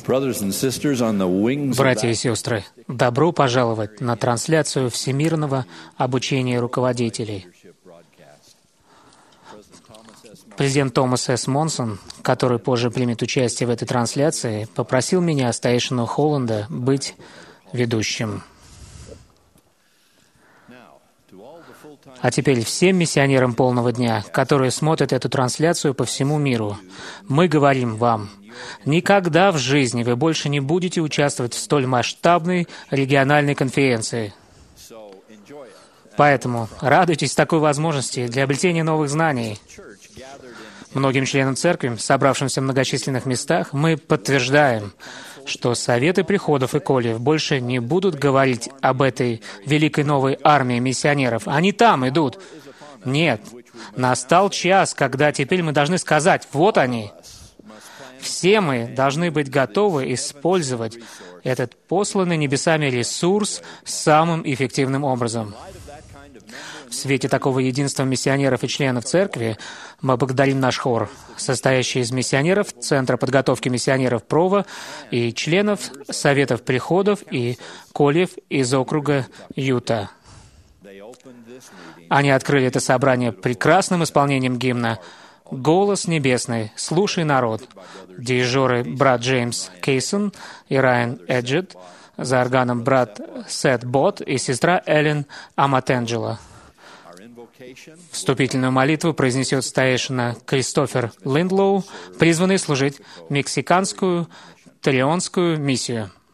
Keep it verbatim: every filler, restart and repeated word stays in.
Братья и сестры, добро пожаловать на трансляцию Всемирного обучения руководителей. Президент Томас С. Монсон, который позже примет участие в этой трансляции, попросил меня, старейшину Холланда, быть ведущим. А теперь всем миссионерам полного дня, которые смотрят эту трансляцию по всему миру, мы говорим вам: никогда в жизни вы больше не будете участвовать в столь масштабной региональной конференции. Поэтому радуйтесь такой возможности для обретения новых знаний. Многим членам церкви, собравшимся в многочисленных местах, мы подтверждаем, что советы приходов и колев больше не будут говорить об этой великой новой армии миссионеров. Они там идут. Нет, настал час, когда теперь мы должны сказать: вот они. Все мы должны быть готовы использовать этот посланный небесами ресурс самым эффективным образом. В свете такого единства миссионеров и членов церкви мы благодарим наш хор, состоящий из миссионеров Центра подготовки миссионеров ПРОВА и членов Советов приходов и кольев из округа Юта. Они открыли это собрание прекрасным исполнением гимна «Голос небесный, слушай, народ». Дирижеры брат Джеймс Кейсон и Райан Эджет, за органом брат Сет Бот и сестра Эллен Аматенджело. Вступительную молитву произнесет старейшина Кристофер Линдлоу, призванный служить мексиканскую Тарионскую миссию.